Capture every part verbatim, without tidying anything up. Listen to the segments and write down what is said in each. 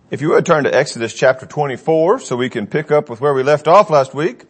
If you would turn to Exodus chapter twenty-four so we can pick up with where we left off last week.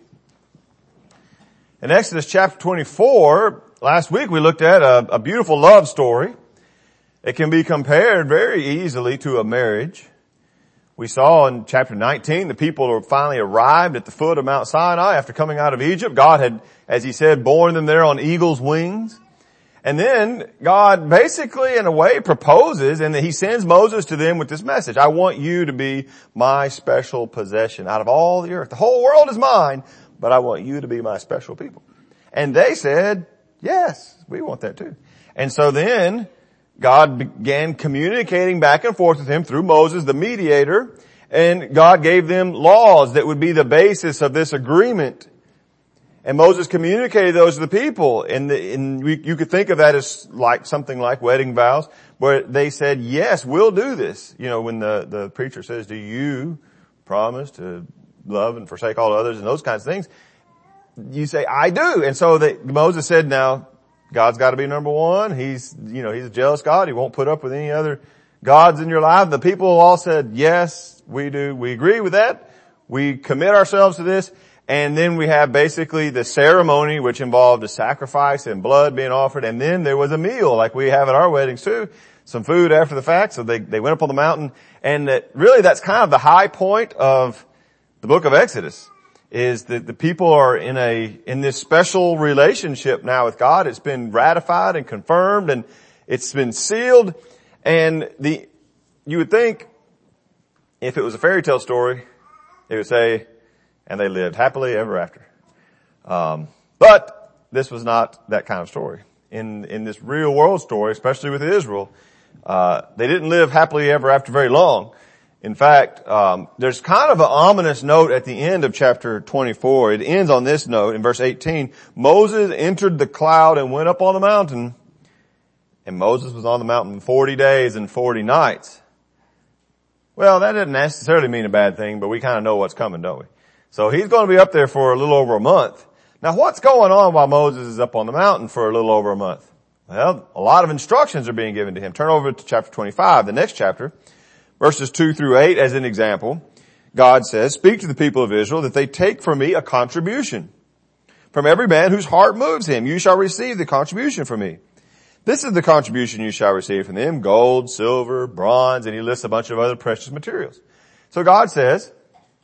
In Exodus chapter twenty-four, last week we looked at a, a beautiful love story. It can be compared very easily to a marriage. We saw in chapter nineteen the people had finally arrived at the foot of Mount Sinai after coming out of Egypt. God had, as he said, borne them there on eagle's wings. And then God basically in a way proposes, and he sends Moses to them with this message. I want you to be my special possession out of all the earth. The whole world is mine, but I want you to be my special people. And they said, yes, we want that too. And so then God began communicating back and forth with him through Moses, the mediator, and God gave them laws that would be the basis of this agreement. And Moses communicated those to the people, and, the, and we, you could think of that as like something like wedding vows, where they said, yes, we'll do this. You know, when the, the preacher says, do you promise to love and forsake all others and those kinds of things? You say, I do. And so they, Moses said, now, God's got to be number one. He's, you know, he's a jealous God. He won't put up with any other gods in your life. The people all said, yes, we do. We agree with that. We commit ourselves to this. And then we have basically the ceremony, which involved a sacrifice and blood being offered. And then there was a meal like we have at our weddings too. Some food after the fact. So they, they went up on the mountain. And that really that's kind of the high point of the book of Exodus, is that the people are in a, in this special relationship now with God. It's been ratified and confirmed and it's been sealed. And the, you would think if it was a fairy tale story, it would say, and they lived happily ever after. Um, but this was not that kind of story. In, in this real world story, especially with Israel, uh, they didn't live happily ever after very long. In fact, um, there's kind of an ominous note at the end of chapter twenty-four. It ends on this note in verse eighteen. Moses entered the cloud and went up on the mountain. And Moses was on the mountain forty days and forty nights. Well, that doesn't necessarily mean a bad thing, but we kind of know what's coming, don't we? So he's going to be up there for a little over a month. Now what's going on while Moses is up on the mountain for a little over a month? Well, a lot of instructions are being given to him. Turn over to chapter twenty-five, the next chapter. Verses two through eight as an example. God says, speak to the people of Israel that they take from me a contribution. From every man whose heart moves him, you shall receive the contribution from me. This is the contribution you shall receive from them, gold, silver, bronze, and he lists a bunch of other precious materials. So God says,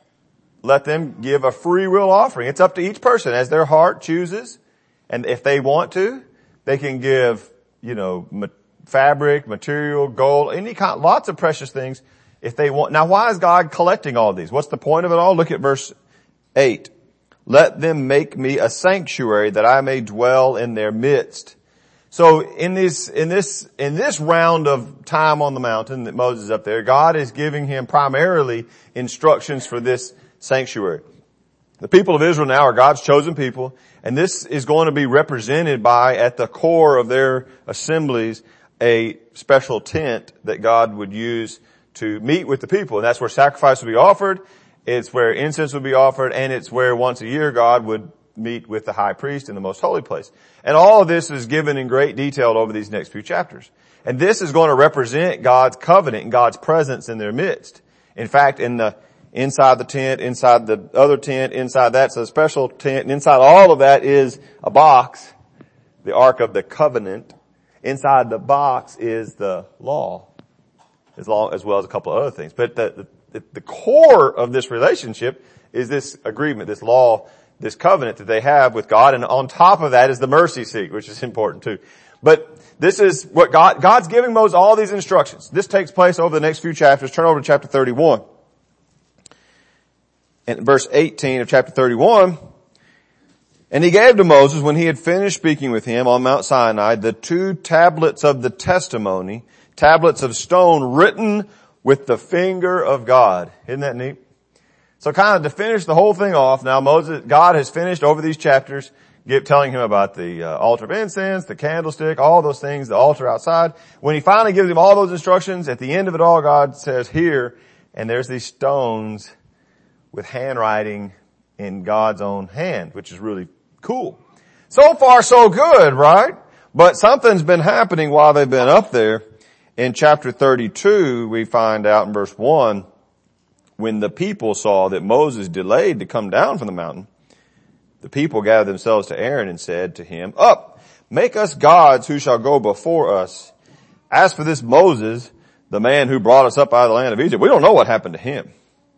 let them give a free will offering. It's up to each person as their heart chooses. And if they want to, they can give, you know, ma- fabric, material, gold, any kind, lots of precious things if they want. Now why is God collecting all these? What's the point of it all? Look at verse eight. Let them make me a sanctuary that I may dwell in their midst. So in this, in this, in this round of time on the mountain that Moses is up there, God is giving him primarily instructions for this sanctuary. The people of Israel now are God's chosen people, and this is going to be represented by, at the core of their assemblies, a special tent that God would use to meet with the people. And that's where sacrifice would be offered. It's where incense would be offered. And it's where once a year God would meet with the high priest in the most holy place. And all of this is given in great detail over these next few chapters. And this is going to represent God's covenant and God's presence in their midst. In fact, in the inside the tent, inside the other tent, inside that's a special tent, and inside all of that is a box, the Ark of the Covenant. Inside the box is the law, as long, as well as a couple of other things. But the, the, the core of this relationship is this agreement, this law, this covenant that they have with God. And on top of that is the mercy seat, which is important too. But this is what God, God's giving Moses all these instructions. This takes place over the next few chapters. Turn over to chapter thirty-one. And verse eighteen of chapter thirty-one. And he gave to Moses, when he had finished speaking with him on Mount Sinai, the two tablets of the testimony, tablets of stone written with the finger of God. Isn't that neat? So kind of to finish the whole thing off, now Moses, God has finished over these chapters, give, telling him about the uh, altar of incense, the candlestick, all those things, the altar outside. When he finally gives him all those instructions, at the end of it all, God says, here, and there's these stones with handwriting in God's own hand, which is really cool. So far, so good, right? But something's been happening while they've been up there. In chapter thirty-two, we find out in verse one, when the people saw that Moses delayed to come down from the mountain, the people gathered themselves to Aaron and said to him, "Up, make us gods who shall go before us. As for this Moses, the man who brought us up out of the land of Egypt, we don't know what happened to him."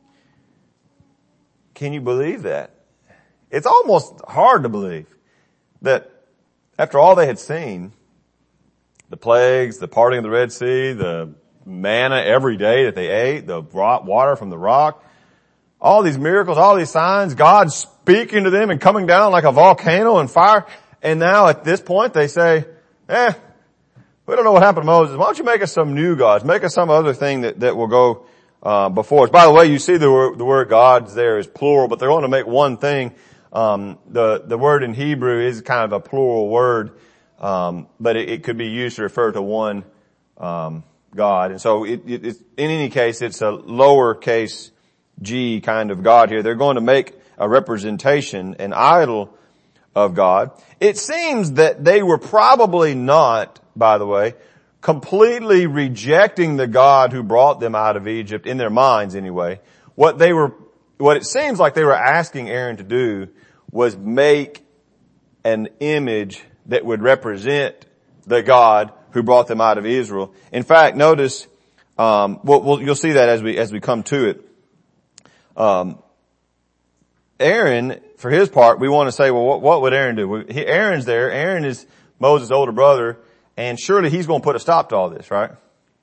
Can you believe that? It's almost hard to believe that after all they had seen, the plagues, the parting of the Red Sea, the manna every day that they ate, the water from the rock, all these miracles, all these signs, God speaking to them and coming down like a volcano and fire. And now at this point they say, eh, we don't know what happened to Moses. Why don't you make us some new gods? Make us some other thing that, that will go uh, before us. By the way, you see the word, the word gods there is plural, but they're going to make one thing. Um, the, the word in Hebrew is kind of a plural word, um, but it, it could be used to refer to one, um, God. And so it, it, it's, in any case, it's a lowercase g kind of God here. They're going to make a representation, an idol of God. It seems that they were probably not, by the way, completely rejecting the God who brought them out of Egypt in their minds anyway. What they were, what it seems like they were asking Aaron to do was make an image that would represent the God who brought them out of Israel. In fact, notice, um, we'll, we'll, you'll see that as we, as we come to it. Um, Aaron, for his part, we want to say, well, what, what would Aaron do? He, Aaron's there. Aaron is Moses' older brother, and surely he's going to put a stop to all this, right?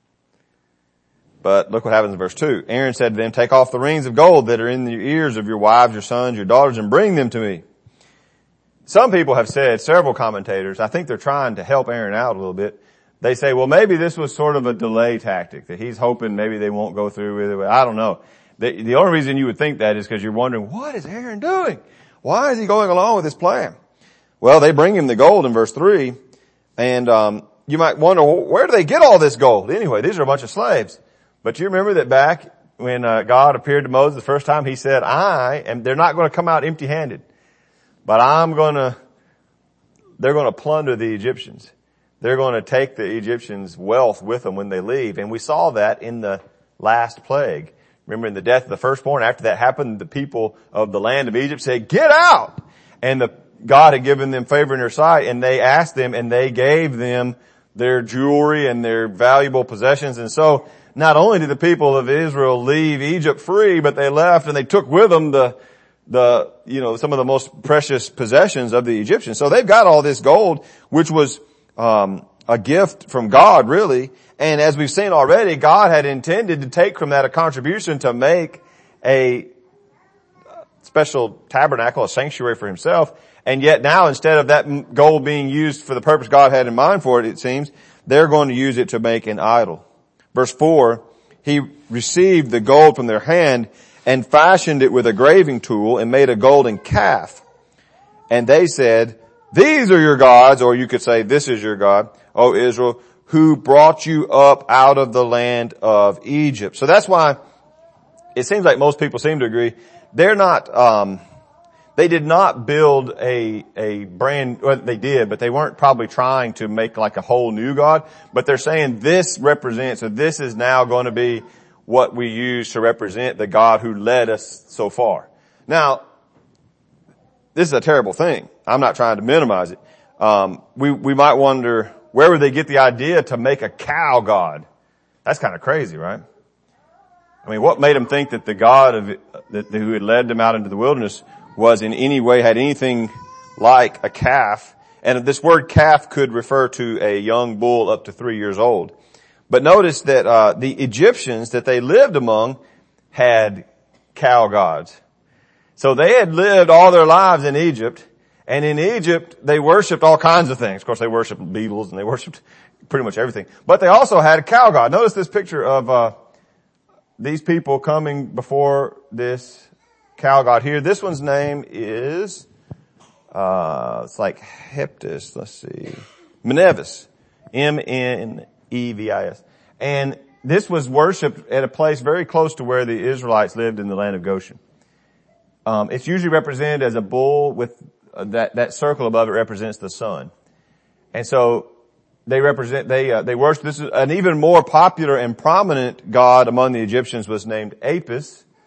But look what happens in verse two. Aaron said to them, "Take off the rings of gold that are in the ears of your wives, your sons, your daughters, and bring them to me." Some people have said, several commentators, I think they're trying to help Aaron out a little bit. They say, well, maybe this was sort of a delay tactic, that he's hoping maybe they won't go through with it. I don't know. The, the only reason you would think that is because you're wondering, what is Aaron doing? Why is he going along with this plan? Well, they bring him the gold in verse three, and um you might wonder, well, where do they get all this gold? Anyway, these are a bunch of slaves. But you remember that back when uh, God appeared to Moses the first time, he said, I am, they're not going to come out empty-handed, but I'm going to, they're going to plunder the Egyptians. They're going to take the Egyptians' wealth with them when they leave. And we saw that in the last plague. Remember, in the death of the firstborn, after that happened, the people of the land of Egypt said, "Get out!" And the, God had given them favor in their sight, and they asked them, and they gave them their jewelry and their valuable possessions. And so, not only did the people of Israel leave Egypt free, but they left and they took with them the, the, you know, some of the most precious possessions of the Egyptians. So they've got all this gold, which was, um, a gift from God, really. And as we've seen already, God had intended to take from that a contribution to make a special tabernacle, a sanctuary for himself. And yet now, instead of that gold being used for the purpose God had in mind for it, it seems, they're going to use it to make an idol. Verse four, he received the gold from their hand and fashioned it with a graving tool and made a golden calf. And they said, "These are your gods," or you could say, "This is your God, O Israel, who brought you up out of the land of Egypt." So that's why it seems like most people seem to agree. They're not, um, they did not build a, a brand, well, they did, but they weren't probably trying to make like a whole new God. But they're saying this represents, so this is now going to be what we use to represent the God who led us so far. Now, this is a terrible thing. I'm not trying to minimize it. Um, we, we might wonder, where would they get the idea to make a cow God? That's kind of crazy, right? I mean, what made them think that the God of it, that, who had led them out into the wilderness was in any way, had anything like a calf? And this word calf could refer to a young bull up to three years old. But notice that uh the Egyptians that they lived among had cow gods. So they had lived all their lives in Egypt, and in Egypt they worshipped all kinds of things. Of course, they worshipped beetles and they worshipped pretty much everything. But they also had a cow god. Notice this picture of uh these people coming before this cow god here. This one's name is, uh, it's like Heptus. Let's see. Mnevis. M N E V I S. And this was worshipped at a place very close to where the Israelites lived in the land of Goshen. Um, it's usually represented as a bull with uh, that, that circle above it represents the sun. And so they represent, they, uh, they worship, this is an even more popular and prominent god among the Egyptians was named Apis.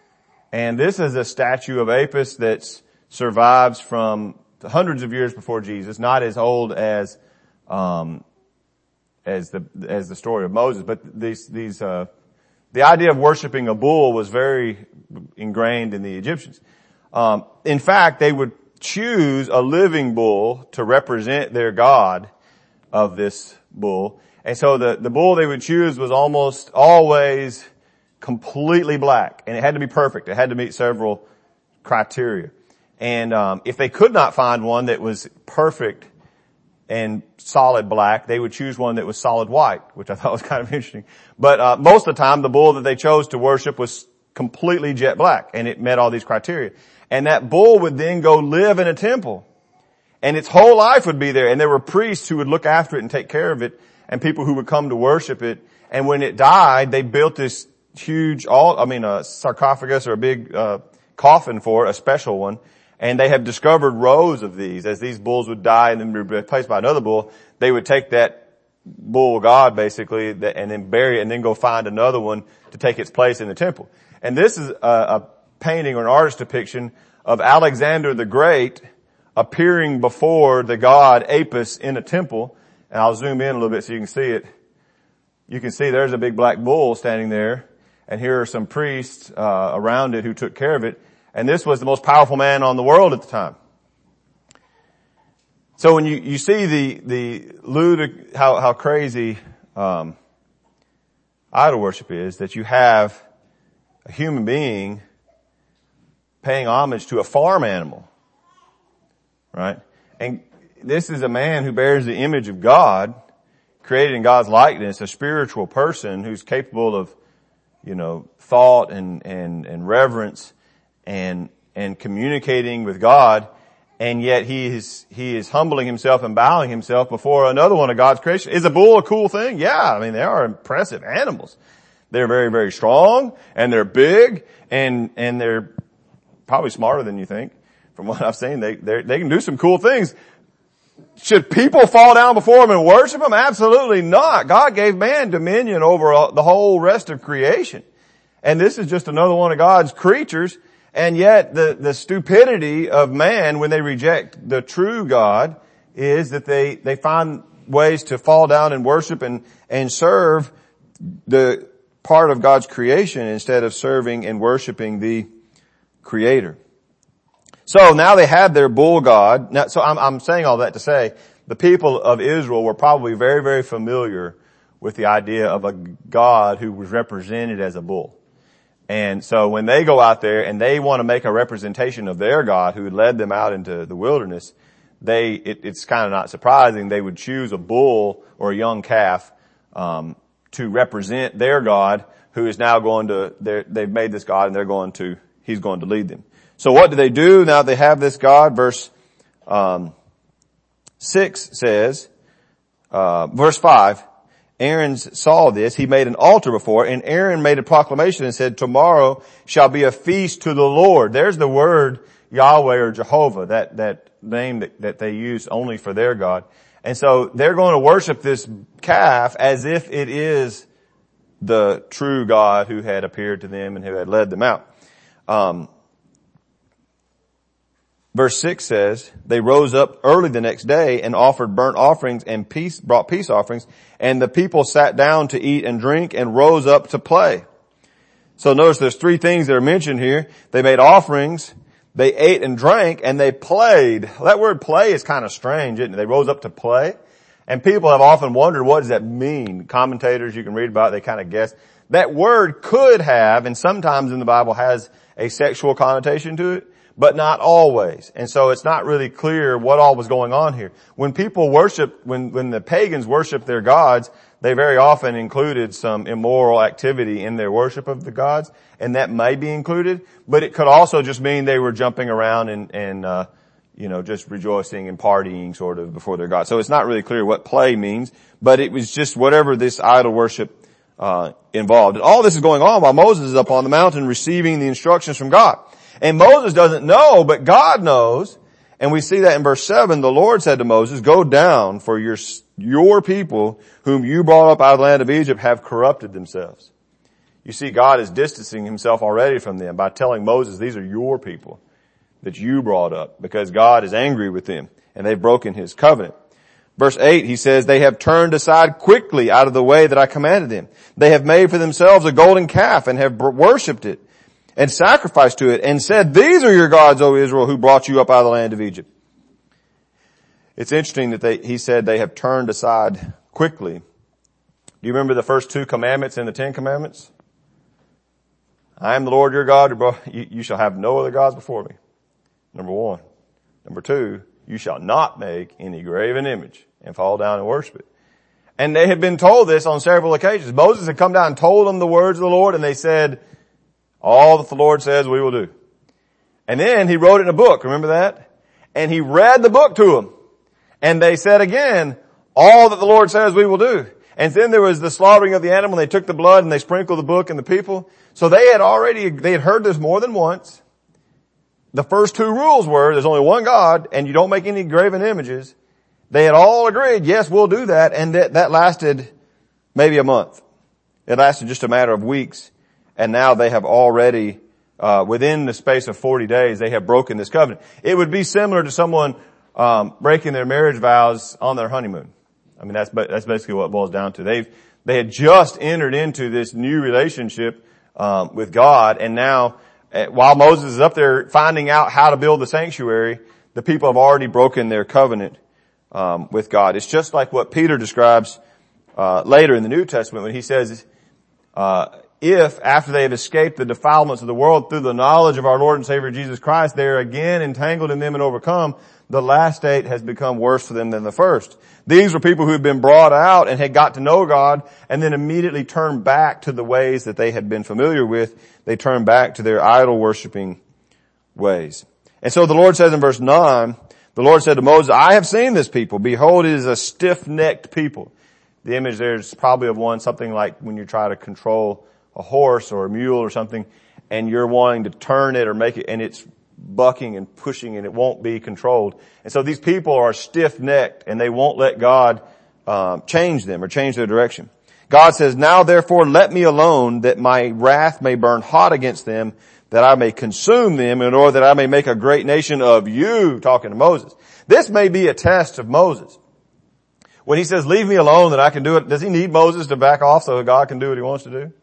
And this is a statue of Apis that survives from hundreds of years before Jesus, not as old as, um, as the, as the story of Moses, but these, these, uh, the idea of worshiping a bull was very ingrained in the Egyptians. Um, in fact, they would choose a living bull to represent their god of this bull. And so the, the bull they would choose was almost always completely black, and it had to be perfect. It had to meet several criteria. And um, if they could not find one that was perfect and solid black, they would choose one that was solid white, which I thought was kind of interesting. But uh, most of the time, the bull that they chose to worship was completely jet black, and it met all these criteria. And that bull would then go live in a temple, and its whole life would be there. And there were priests who would look after it and take care of it, and people who would come to worship it. And when it died, they built this huge, all I mean, a sarcophagus or a big uh coffin for it, a special one. And they have discovered rows of these. As these bulls would die and then be replaced by another bull, they would take that bull god basically and then bury it and then go find another one to take its place in the temple. And this is a, a painting or an artist depiction of Alexander the Great appearing before the god Apis in a temple. And I'll zoom in a little bit so you can see it. You can see there's a big black bull standing there. And here are some priests uh, around it who took care of it. And this was the most powerful man on the world at the time. So when you, you see the, the ludic, how, how crazy, um, idol worship is, that you have a human being paying homage to a farm animal. Right? And this is a man who bears the image of God, created in God's likeness, a spiritual person who's capable of, you know, thought and, and, and reverence and, and communicating with God. And yet he is, he is humbling himself and bowing himself before another one of God's creation. Is a bull a cool thing? Yeah. I mean, they are impressive animals. They're very, very strong and they're big and, and they're probably smarter than you think. From what I've seen, they, they, they can do some cool things. Should people fall down before him and worship him? Absolutely not. God gave man dominion over the whole rest of creation. And this is just another one of God's creatures. And yet the, the stupidity of man when they reject the true God is that they, they find ways to fall down and worship and, and serve the part of God's creation instead of serving and worshiping the Creator. So now they had their bull god. Now, so I'm, I'm saying all that to say the people of Israel were probably very, very familiar with the idea of a God who was represented as a bull. And so when they go out there and they want to make a representation of their God who led them out into the wilderness, they, it, it's kind of not surprising they would choose a bull or a young calf, um, to represent their God who is now going to, they've made this God and they're going to, he's going to lead them. So what do they do now they have this God? Verse um six says, uh verse five, Aaron saw this, he made an altar before it, and Aaron made a proclamation and said, tomorrow shall be a feast to the Lord. There's the word Yahweh or Jehovah, that, that name that, that they use only for their God. And so they're going to worship this calf as if it is the true God who had appeared to them and who had led them out. Um, Verse six says, they rose up early the next day and offered burnt offerings and peace, brought peace offerings, and the people sat down to eat and drink and rose up to play. So notice there's three things that are mentioned here. They made offerings, they ate and drank, and they played. Well, that word play is kind of strange, isn't it? They rose up to play. And people have often wondered, what does that mean? Commentators you can read about, they kind of guess. That word could have, and sometimes in the Bible has a sexual connotation to it, but not always. And so it's not really clear what all was going on here. When people worship, when, when the pagans worship their gods, they very often included some immoral activity in their worship of the gods, and that may be included, but it could also just mean they were jumping around and, and, uh, you know, just rejoicing and partying sort of before their God. So it's not really clear what play means, but it was just whatever this idol worship, uh, involved. And all this is going on while Moses is up on the mountain receiving the instructions from God. And Moses doesn't know, but God knows. And we see that in verse seven. The Lord said to Moses, go down, for your, your people whom you brought up out of the land of Egypt have corrupted themselves. You see, God is distancing himself already from them by telling Moses, these are your people that you brought up, because God is angry with them and they've broken his covenant. Verse eight, he says, they have turned aside quickly out of the way that I commanded them. They have made for themselves a golden calf and have worshipped it and sacrificed to it and said, these are your gods, O Israel, who brought you up out of the land of Egypt. It's interesting that they, he said they have turned aside quickly. Do you remember the first two commandments in the Ten Commandments? I am the Lord your God. You, you shall have no other gods before me. Number one. Number two, you shall not make any graven image and fall down and worship it. And they had been told this on several occasions. Moses had come down and told them the words of the Lord, and they said, all that the Lord says we will do. And then he wrote it in a book. Remember that? And he read the book to them. And they said again, all that the Lord says we will do. And then there was the slaughtering of the animal. They took the blood and they sprinkled the book and the people. So they had already, they had heard this more than once. The first two rules were, there's only one God and you don't make any graven images. They had all agreed, yes, we'll do that. And that, that lasted maybe a month. It lasted just a matter of weeks. And now they have already, uh, within the space of forty days, they have broken this covenant. It would be similar to someone, um, breaking their marriage vows on their honeymoon. I mean, that's, that's basically what it boils down to. They've, they had just entered into this new relationship, um, with God, and now, uh, while Moses is up there finding out how to build the sanctuary, the people have already broken their covenant, um, with God. It's just like what Peter describes, uh, later in the New Testament when he says, uh, if after they have escaped the defilements of the world through the knowledge of our Lord and Savior Jesus Christ, they are again entangled in them and overcome, the last state has become worse for them than the first. These were people who had been brought out and had got to know God and then immediately turned back to the ways that they had been familiar with. They turned back to their idol worshiping ways. And so the Lord says in verse nine, the Lord said to Moses, I have seen this people. Behold, it is a stiff-necked people. The image there is probably of one, something like when you try to control a horse or a mule or something and you're wanting to turn it or make it and it's bucking and pushing and it won't be controlled. And so these people are stiff-necked and they won't let God um, change them or change their direction. God says, now therefore let me alone that my wrath may burn hot against them, that I may consume them in order that I may make a great nation of you, talking to Moses. This may be a test of Moses. When he says, leave me alone that I can do it, does he need Moses to back off so that God can do what he wants to do?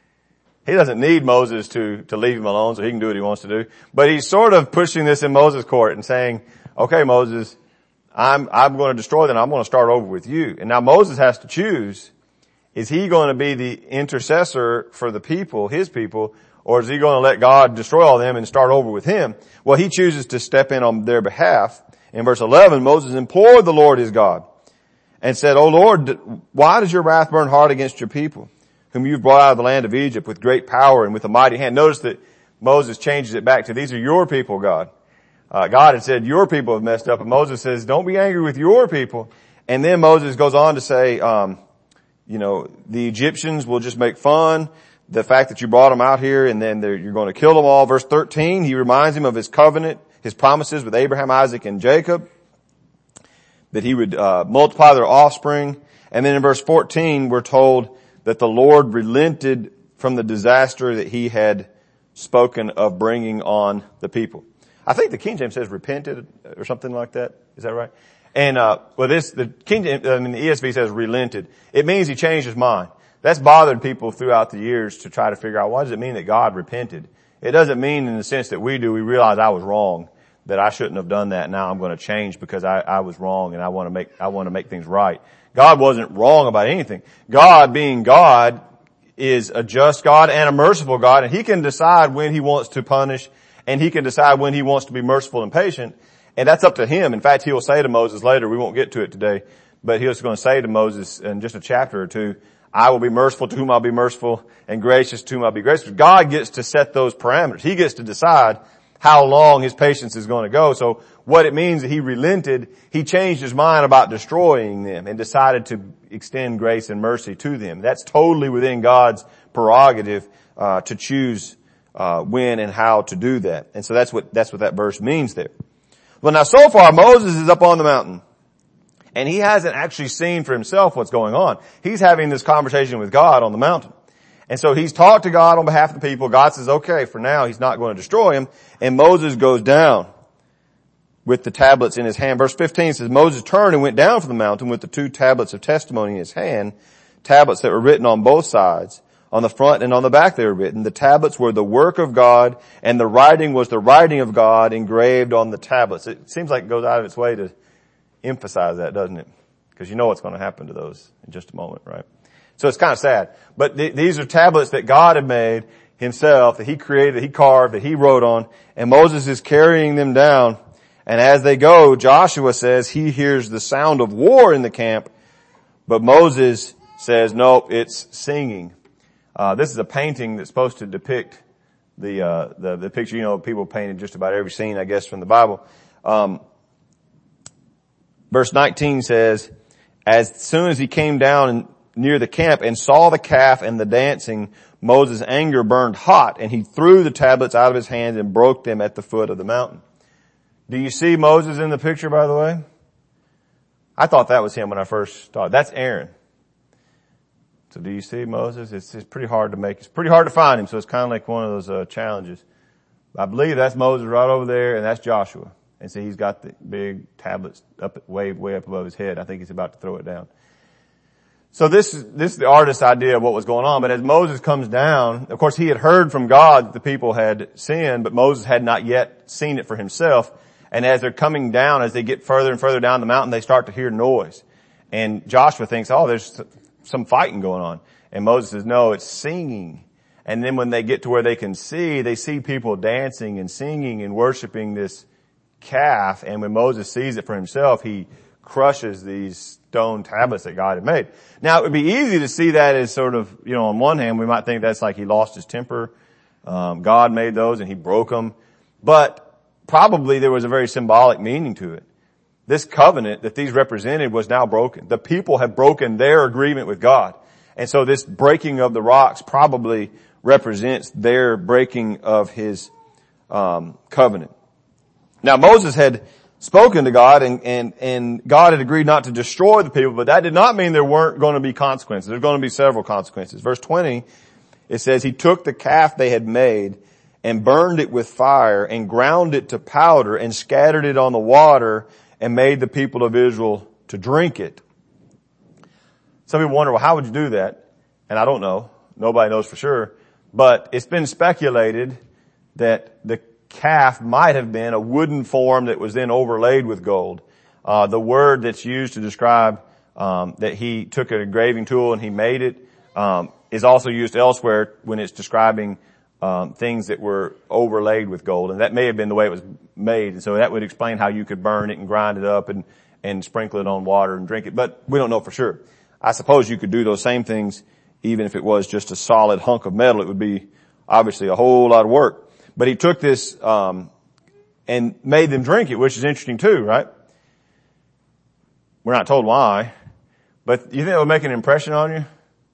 He doesn't need Moses to, to leave him alone so he can do what he wants to do. But he's sort of pushing this in Moses' court and saying, okay, Moses, I'm, I'm going to destroy them. I'm going to start over with you. And now Moses has to choose. Is he going to be the intercessor for the people, his people, or is he going to let God destroy all of them and start over with him? Well, he chooses to step in on their behalf. In verse eleven, Moses implored the Lord his God and said, O Lord, why does your wrath burn hard against your people, whom you've brought out of the land of Egypt with great power and with a mighty hand? Notice that Moses changes it back to, these are your people, God. Uh, God had said, your people have messed up. And Moses says, don't be angry with your people. And then Moses goes on to say, um, you know, the Egyptians will just make fun. The fact that you brought them out here and then you're going to kill them all. Verse thirteen, he reminds him of his covenant, his promises with Abraham, Isaac, and Jacob, that he would uh, multiply their offspring. And then in verse fourteen, we're told that the Lord relented from the disaster that he had spoken of bringing on the people. I think the King James says repented or something like that. Is that right? And, uh, well this, the King James, I mean the E S V says relented. It means he changed his mind. That's bothered people throughout the years to try to figure out, what does it mean that God repented? It doesn't mean in the sense that we do, we realize I was wrong, that I shouldn't have done that. Now I'm going to change because I, I was wrong and I want to make, I want to make things right. God wasn't wrong about anything. God, being God, is a just God and a merciful God, and he can decide when he wants to punish, and he can decide when he wants to be merciful and patient, and that's up to him. In fact, he will say to Moses later, we won't get to it today, but he was going to say to Moses in just a chapter or two, I will be merciful to whom I'll be merciful and gracious to whom I'll be gracious. God gets to set those parameters. He gets to decide how long his patience is going to go. So what it means that he relented, he changed his mind about destroying them and decided to extend grace and mercy to them. That's totally within God's prerogative, uh, to choose, uh, when and how to do that. And so that's what, that's what that verse means there. Well, now so far Moses is up on the mountain and he hasn't actually seen for himself what's going on. He's having this conversation with God on the mountain. And so he's talked to God on behalf of the people. God says, okay, for now he's not going to destroy him. And Moses goes down with the tablets in his hand. Verse fifteen says, Moses turned and went down from the mountain with the two tablets of testimony in his hand, tablets that were written on both sides. On the front and on the back they were written. The tablets were the work of God, and the writing was the writing of God engraved on the tablets. It seems like it goes out of its way to emphasize that, doesn't it? Because you know what's going to happen to those in just a moment, right? So it's kind of sad. But th- these are tablets that God had made himself, that he created, that he carved, that he wrote on, and Moses is carrying them down. And as they go, Joshua says he hears the sound of war in the camp, but Moses says, nope, it's singing. Uh, this is a painting that's supposed to depict the, uh, the, the picture, you know, people painted just about every scene, I guess, from the Bible. Um, verse nineteen says, as soon as he came down near the camp and saw the calf and the dancing, Moses' anger burned hot, and he threw the tablets out of his hands and broke them at the foot of the mountain. Do you see Moses in the picture, by the way? I thought that was him when I first saw it. That's Aaron. So do you see Moses? It's, it's pretty hard to make, it's pretty hard to find him, so it's kind of like one of those uh, challenges. I believe that's Moses right over there, and that's Joshua. And see, he's got the big tablets up, way, way up above his head. I think he's about to throw it down. So this, this is the artist's idea of what was going on. But as Moses comes down, of course he had heard from God that the people had sinned, but Moses had not yet seen it for himself. And as they're coming down, as they get further and further down the mountain, they start to hear noise. And Joshua thinks, oh, there's some fighting going on. And Moses says, no, it's singing. And then when they get to where they can see, they see people dancing and singing and worshiping this calf. And when Moses sees it for himself, he crushes these stone tablets that God had made. Now, it would be easy to see that as sort of, you know, on one hand, we might think that's like he lost his temper. Um, God made those and he broke them. But probably there was a very symbolic meaning to it. This covenant that these represented was now broken. The people have broken their agreement with God. And so this breaking of the rocks probably represents their breaking of his um, covenant. Now Moses had spoken to God and, and, and God had agreed not to destroy the people, but that did not mean there weren't going to be consequences. There's going to be several consequences. Verse twenty, it says, he took the calf they had made and burned it with fire and ground it to powder and scattered it on the water and made the people of Israel to drink it. Some people wonder, well, how would you do that? And I don't know. Nobody knows for sure. But it's been speculated that the calf might have been a wooden form that was then overlaid with gold. Uh, the word that's used to describe um, that he took an engraving tool and he made it um, is also used elsewhere when it's describing um, things that were overlaid with gold. And that may have been the way it was made. And so that would explain how you could burn it and grind it up and, and sprinkle it on water and drink it. But we don't know for sure. I suppose you could do those same things even if it was just a solid hunk of metal. It would be obviously a whole lot of work. But he took this um and made them drink it, which is interesting too, right? We're not told why. But you think it would make an impression on you?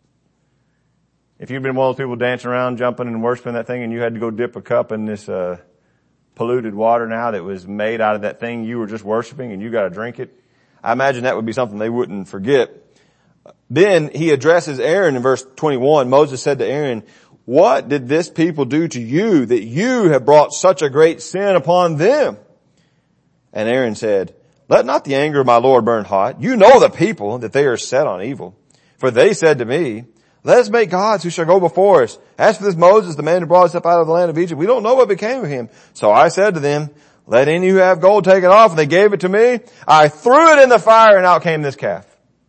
If you'd been one of those people dancing around, jumping and worshiping that thing, and you had to go dip a cup in this uh polluted water now that was made out of that thing you were just worshiping, and you got to drink it, I imagine that would be something they wouldn't forget. Then he addresses Aaron in verse twenty-one. Moses said to Aaron, what did this people do to you that you have brought such a great sin upon them? And Aaron said, let not the anger of my Lord burn hot. You know the people, that they are set on evil. For they said to me, let us make gods who shall go before us. As for this Moses, the man who brought us up out of the land of Egypt, we don't know what became of him. So I said to them, let any who have gold take it off. And they gave it to me. I threw it in the fire, and out came this calf.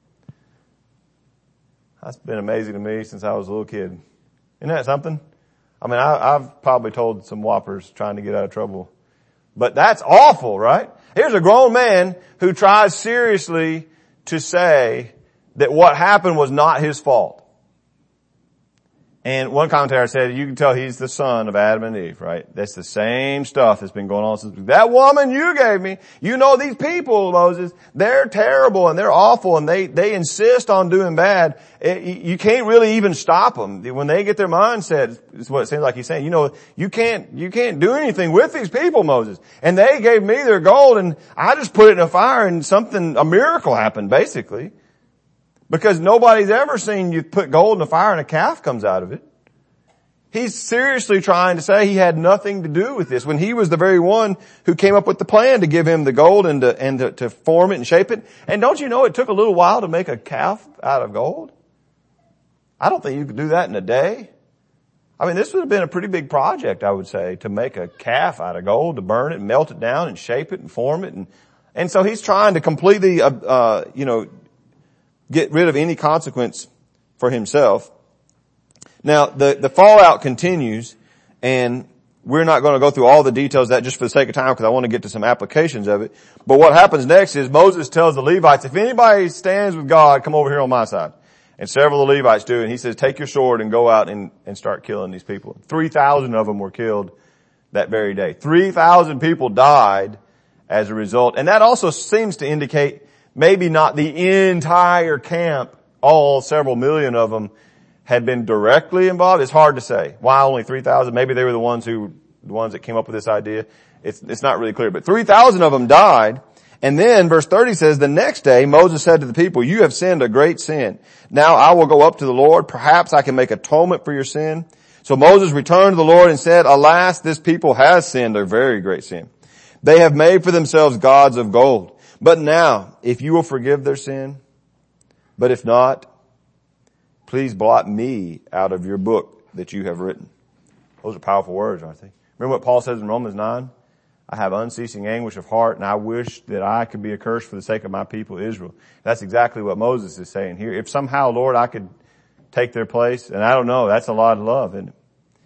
That's been amazing to me since I was a little kid. Isn't that something? I mean, I, I've probably told some whoppers trying to get out of trouble. But that's awful, right? Here's a grown man who tries seriously to say that what happened was not his fault. And one commentator said, you can tell he's the son of Adam and Eve, right? That's the same stuff that's been going on since that woman you gave me. You know these people, Moses, they're terrible and they're awful and they, they insist on doing bad. It, you can't really even stop them. When they get their mindset, is what it seems like he's saying, you know, you can't, you can't do anything with these people, Moses. And they gave me their gold and I just put it in a fire and something, a miracle happened basically. Because nobody's ever seen you put gold in a fire and a calf comes out of it. He's seriously trying to say he had nothing to do with this when he was the very one who came up with the plan to give him the gold and to, and to, to form it and shape it. And don't you know it took a little while to make a calf out of gold? I don't think you could do that in a day. I mean, this would have been a pretty big project, I would say, to make a calf out of gold, to burn it, and melt it down, and shape it, and form it. And, and so he's trying to completely, uh, uh, you know, get rid of any consequence for himself. Now, the, the fallout continues, and we're not going to go through all the details of that just for the sake of time because I want to get to some applications of it. But what happens next is Moses tells the Levites, if anybody stands with God, come over here on my side. And several of the Levites do, and he says, take your sword and go out and, and start killing these people. three thousand of them were killed that very day. three thousand people died as a result. And that also seems to indicate maybe not the entire camp, all several million of them, had been directly involved. It's hard to say. Why only three thousand? Maybe they were the ones who, the ones that came up with this idea. It's, it's not really clear. But three thousand of them died. And then verse thirty says, the next day Moses said to the people, you have sinned a great sin. Now I will go up to the Lord. Perhaps I can make atonement for your sin. So Moses returned to the Lord and said, alas, this people has sinned a very great sin. They have made for themselves gods of gold. But now, if you will forgive their sin, but if not, please blot me out of your book that you have written. Those are powerful words, aren't they? Remember what Paul says in Romans nine? I have unceasing anguish of heart, and I wish that I could be accursed for the sake of my people Israel. That's exactly what Moses is saying here. If somehow, Lord, I could take their place, and I don't know, that's a lot of love, isn't it?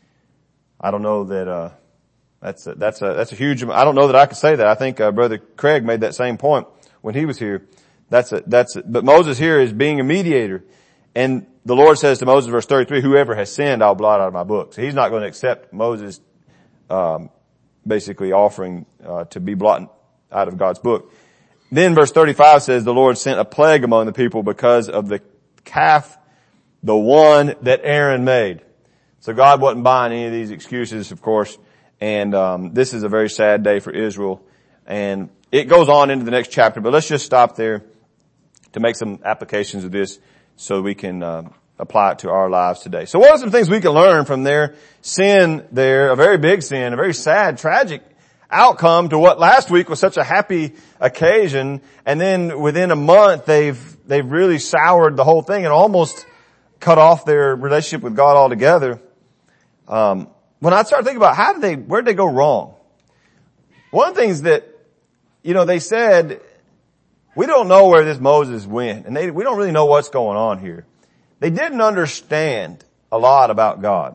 I don't know that, uh, that's a, that's a, that's a huge, I don't know that I could say that. I think, uh, Brother Craig made that same point when he was here. That's a, that's a, but Moses here is being a mediator. And the Lord says to Moses, verse thirty-three, whoever has sinned, I'll blot out of my book. So he's not going to accept Moses, um, basically offering uh, to be blotted out of God's book. Then verse thirty-five says the Lord sent a plague among the people because of the calf, the one that Aaron made. So God wasn't buying any of these excuses, of course, and um, this is a very sad day for Israel. And it goes on into the next chapter, but let's just stop there to make some applications of this so we can uh, apply it to our lives today. So what are some things we can learn from their sin there, a very big sin, a very sad, tragic outcome to what last week was such a happy occasion, and then within a month they've, they've really soured the whole thing and almost cut off their relationship with God altogether. Um, when I start thinking about how did they, where did they go wrong? One of the things that, you know, they said, we don't know where this Moses went, and they, we don't really know what's going on here. They didn't understand a lot about God.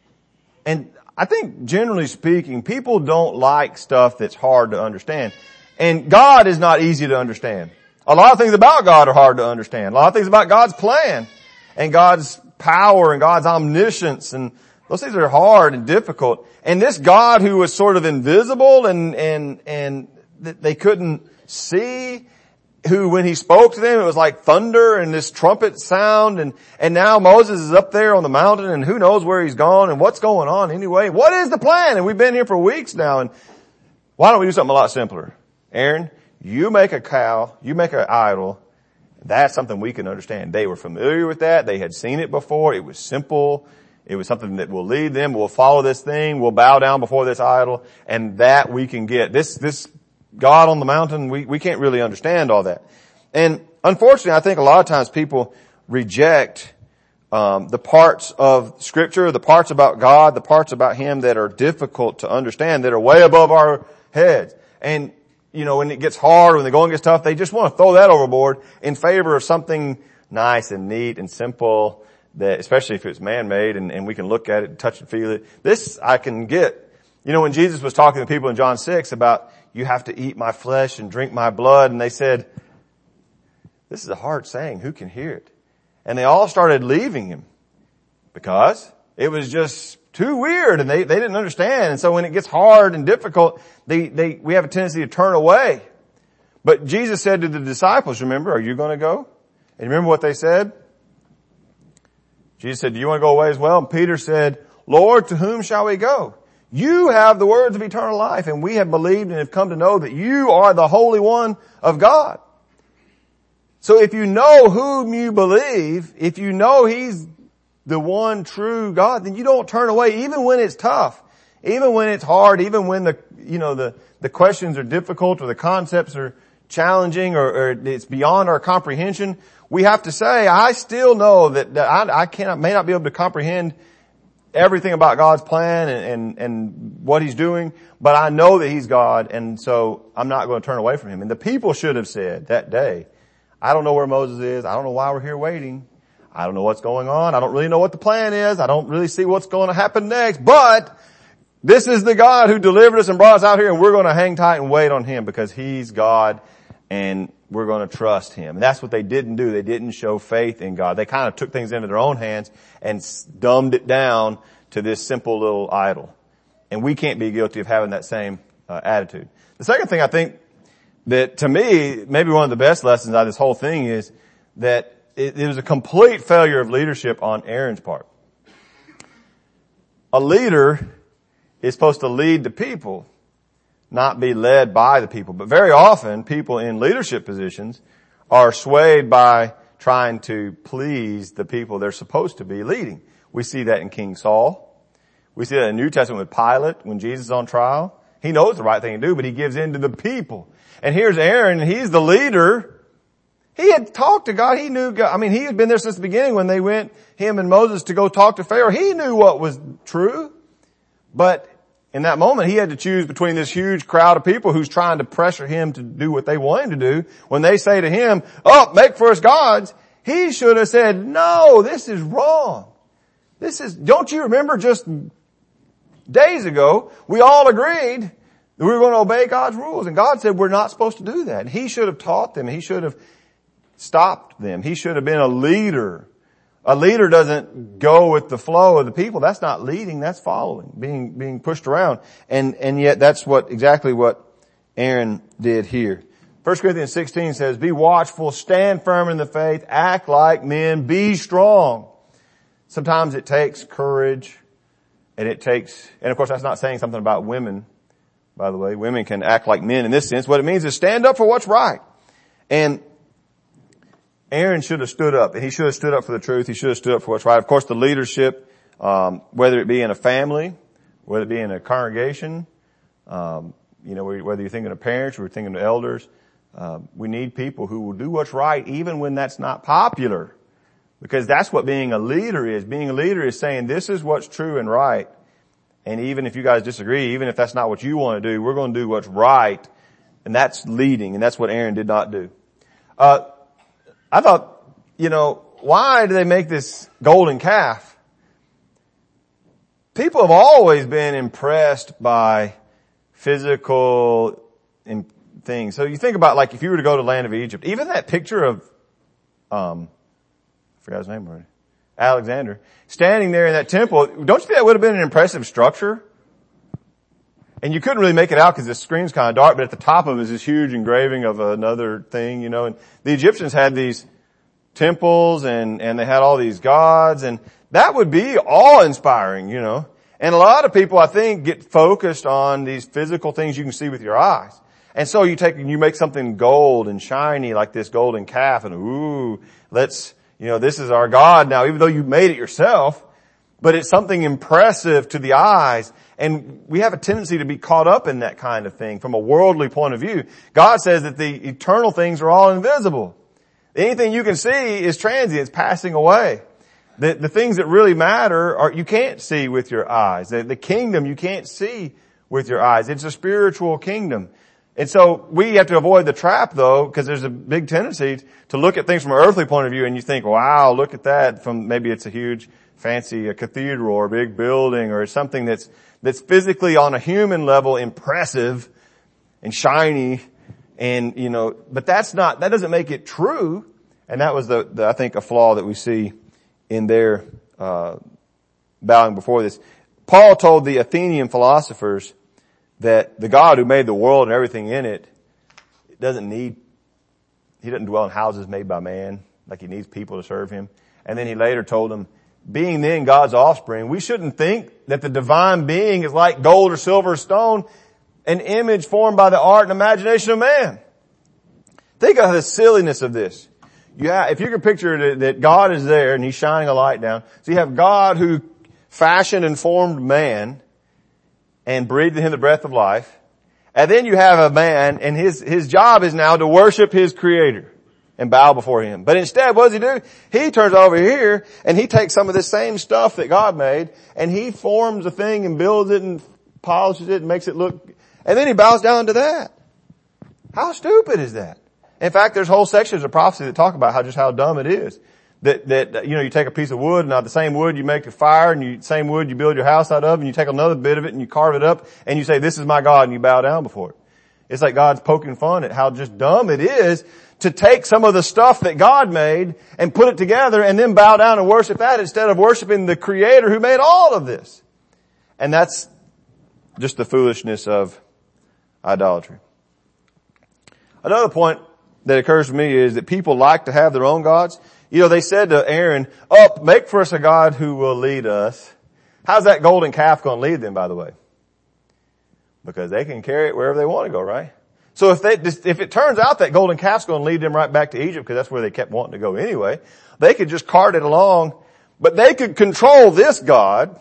And I think generally speaking, people don't like stuff that's hard to understand. And God is not easy to understand. A lot of things about God are hard to understand. A lot of things about God's plan and God's power and God's omniscience, and those things are hard and difficult. And this God who was sort of invisible and, and, and they couldn't see, who when he spoke to them, it was like thunder and this trumpet sound, and, and now Moses is up there on the mountain and who knows where he's gone and what's going on anyway. What is the plan? And we've been here for weeks now, and why don't we do something a lot simpler? Aaron, you make a cow, you make an idol. That's something we can understand. They were familiar with that. They had seen it before. It was simple. It was something that will lead them. We'll follow this thing. We'll bow down before this idol, and that we can get. This, this God on the mountain, we, we can't really understand all that. And unfortunately, I think a lot of times people reject um, the parts of Scripture, the parts about God, the parts about Him that are difficult to understand, that are way above our heads. And, you know, when it gets hard, when the going gets tough, they just want to throw that overboard in favor of something nice and neat and simple, that, especially if it's man-made and, and we can look at it and touch and feel it. This I can get. You know, when Jesus was talking to people in John six about, you have to eat my flesh and drink my blood, and they said, this is a hard saying. Who can hear it? And they all started leaving him because it was just too weird, and they, they didn't understand. And so when it gets hard and difficult, they, they, we have a tendency to turn away. But Jesus said to the disciples, remember, are you going to go? And remember what they said? Jesus said, do you want to go away as well? And Peter said, Lord, to whom shall we go? You have the words of eternal life, and we have believed and have come to know that you are the Holy One of God. So if you know whom you believe, if you know He's the one true God, then you don't turn away even when it's tough, even when it's hard, even when the, you know, the, the questions are difficult or the concepts are challenging or, or it's beyond our comprehension. We have to say, I still know that, that I, I cannot, may not be able to comprehend everything about God's plan and, and, and what He's doing, but I know that He's God, and so I'm not going to turn away from Him. And the people should have said that day, I don't know where Moses is. I don't know why we're here waiting. I don't know what's going on. I don't really know what the plan is. I don't really see what's going to happen next, but this is the God who delivered us and brought us out here, and we're going to hang tight and wait on Him because He's God and we're going to trust Him. And that's what they didn't do. They didn't show faith in God. They kind of took things into their own hands and dumbed it down to this simple little idol. And we can't be guilty of having that same uh, attitude. The second thing I think that to me, maybe one of the best lessons out of this whole thing is that it, it was a complete failure of leadership on Aaron's part. A leader is supposed to lead the people, not be led by the people. But very often, people in leadership positions are swayed by trying to please the people they're supposed to be leading. We see that in King Saul. We see that in the New Testament with Pilate when Jesus is on trial. He knows the right thing to do, but he gives in to the people. And here's Aaron, and he's the leader. He had talked to God. He knew God. I mean, he had been there since the beginning when they went, him and Moses, to go talk to Pharaoh. He knew what was true. But in that moment, he had to choose between this huge crowd of people who's trying to pressure him to do what they want him to do. When they say to him, oh, make for us gods, he should have said, no, this is wrong. This is, don't you remember just days ago, we all agreed that we were going to obey God's rules. And God said we're not supposed to do that. And He should have taught them. He should have stopped them. He should have been a leader. A leader doesn't go with the flow of the people. That's not leading. That's following, being, being pushed around. And, and yet that's what, exactly what Aaron did here. First Corinthians sixteen says, be watchful, stand firm in the faith, act like men, be strong. Sometimes it takes courage and it takes, and of course that's not saying something about women, by the way. Women can act like men in this sense. What it means is stand up for what's right. And Aaron should have stood up, and he should have stood up for the truth. He should have stood up for what's right. Of course, the leadership, um, whether it be in a family, whether it be in a congregation, um, you know, whether you're thinking of parents or you're thinking of elders, uh, we need people who will do what's right even when that's not popular. Because that's what being a leader is. Being a leader is saying this is what's true and right. And even if you guys disagree, even if that's not what you want to do, we're going to do what's right. And that's leading, and that's what Aaron did not do. Uh, I thought, you know, why do they make this golden calf? People have always been impressed by physical things. So you think about, like, if you were to go to the land of Egypt, even that picture of, um, I forgot his name already, Alexander, standing there in that temple, don't you think that would have been an impressive structure? And you couldn't really make it out because the screen's kind of dark, but at the top of it is this huge engraving of another thing, you know. And the Egyptians had these temples and, and they had all these gods, and that would be awe-inspiring, you know. And a lot of people, I think, get focused on these physical things you can see with your eyes. And so you take and you make something gold and shiny like this golden calf, and ooh, let's, you know, this is our God now, even though you made it yourself, but it's something impressive to the eyes. And we have a tendency to be caught up in that kind of thing from a worldly point of view. God says that the eternal things are all invisible. Anything you can see is transient, it's passing away. The, the things that really matter are, you can't see with your eyes. The, the kingdom you can't see with your eyes. It's a spiritual kingdom. And so we have to avoid the trap, though, because there's a big tendency to look at things from an earthly point of view, and you think, wow, look at that. From maybe it's a huge fancy a cathedral or a big building or something that's that's physically on a human level impressive and shiny, and you know, but that's not, that doesn't make it true. And that was the, the I think a flaw that we see in their uh bowing before this. Paul told the Athenian philosophers that the God who made the world and everything in it doesn't need, he doesn't dwell in houses made by man, like he needs people to serve him. And then he later told them, being then God's offspring, we shouldn't think that the divine being is like gold or silver or stone, an image formed by the art and imagination of man. Think of the silliness of this. Yeah, if you can picture that, that God is there and He's shining a light down. So you have God who fashioned and formed man and breathed in him the breath of life. And then you have a man and his, his job is now to worship his creator and bow before him. But instead, what does he do? He turns over here and he takes some of this same stuff that God made and he forms a thing and builds it and polishes it and makes it look, and then he bows down to that. How stupid is that? In fact, there's whole sections of prophecy that talk about how just how dumb it is. That, that, you know, you take a piece of wood and out of the same wood you make a fire and you, same wood you build your house out of and you take another bit of it and you carve it up and you say, this is my God, and you bow down before it. It's like God's poking fun at how just dumb it is to take some of the stuff that God made and put it together and then bow down and worship that instead of worshiping the Creator who made all of this. And that's just the foolishness of idolatry. Another point that occurs to me is that people like to have their own gods. You know, they said to Aaron, up, make for us a God who will lead us. How's that golden calf going to lead them, by the way? Because they can carry it wherever they want to go, right? So if they, if it turns out that golden calf's going to lead them right back to Egypt, because that's where they kept wanting to go anyway, they could just cart it along, but they could control this God.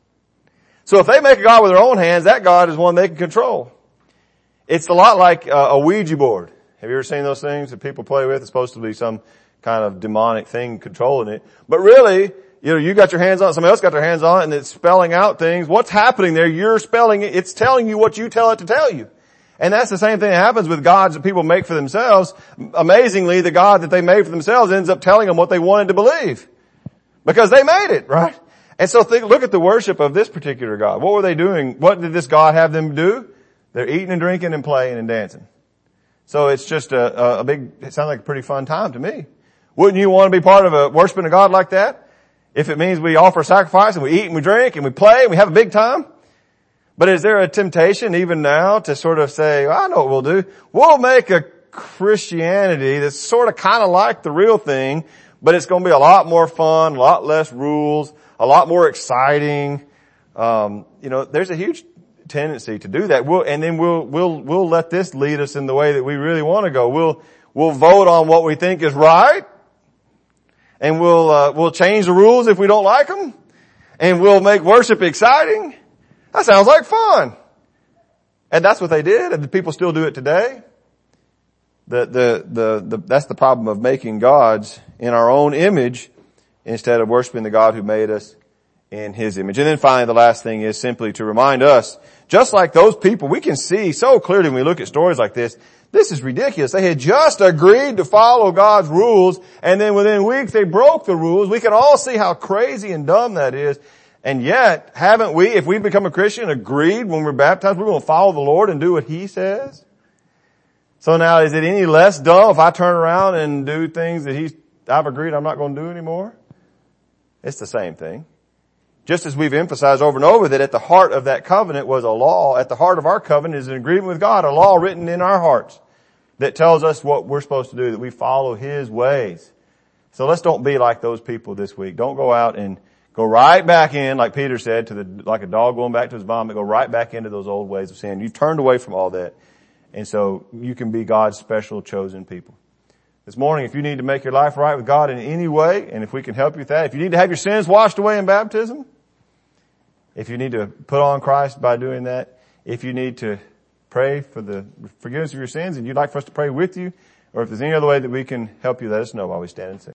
So if they make a God with their own hands, that God is one they can control. It's a lot like a Ouija board. Have you ever seen those things that people play with? It's supposed to be some kind of demonic thing controlling it. But really, you know, you got your hands on it, somebody else got their hands on it, and it's spelling out things. What's happening there? You're spelling it. It's telling you what you tell it to tell you. And that's the same thing that happens with gods that people make for themselves. Amazingly, the God that they made for themselves ends up telling them what they wanted to believe. Because they made it, right? And so think, look at the worship of this particular God. What were they doing? What did this God have them do? They're eating and drinking and playing and dancing. So it's just a, a big, it sounds like a pretty fun time to me. Wouldn't you want to be part of a worshiping a God like that? If it means we offer sacrifice and we eat and we drink and we play and we have a big time? But is there a temptation even now to sort of say, well, I know what we'll do. We'll make a Christianity that's sort of kind of like the real thing, but it's going to be a lot more fun, a lot less rules, a lot more exciting. Um, you know, there's a huge tendency to do that. We'll, and then we'll, we'll, we'll let this lead us in the way that we really want to go. We'll, we'll vote on what we think is right. And we'll, uh, we'll change the rules if we don't like them. And we'll make worship exciting. That sounds like fun. And that's what they did. And the people still do it today. The, the, the, the, that's the problem of making gods in our own image instead of worshiping the God who made us in His image. And then finally, the last thing is simply to remind us, just like those people, we can see so clearly when we look at stories like this, this is ridiculous. They had just agreed to follow God's rules, and then within weeks they broke the rules. We can all see how crazy and dumb that is. And yet, haven't we, if we become a Christian, agreed when we're baptized, we're going to follow the Lord and do what He says? So now, is it any less dumb if I turn around and do things that He's, I've agreed I'm not going to do anymore? It's the same thing. Just as we've emphasized over and over that at the heart of that covenant was a law, at the heart of our covenant is an agreement with God, a law written in our hearts that tells us what we're supposed to do, that we follow His ways. So let's don't be like those people this week. Don't go out and go right back in, like Peter said, to the, like a dog going back to his vomit, go right back into those old ways of sin. You've turned away from all that. And so you can be God's special chosen people. This morning, if you need to make your life right with God in any way, and if we can help you with that, if you need to have your sins washed away in baptism, if you need to put on Christ by doing that, if you need to pray for the forgiveness of your sins and you'd like for us to pray with you, or if there's any other way that we can help you, let us know while we stand and sing.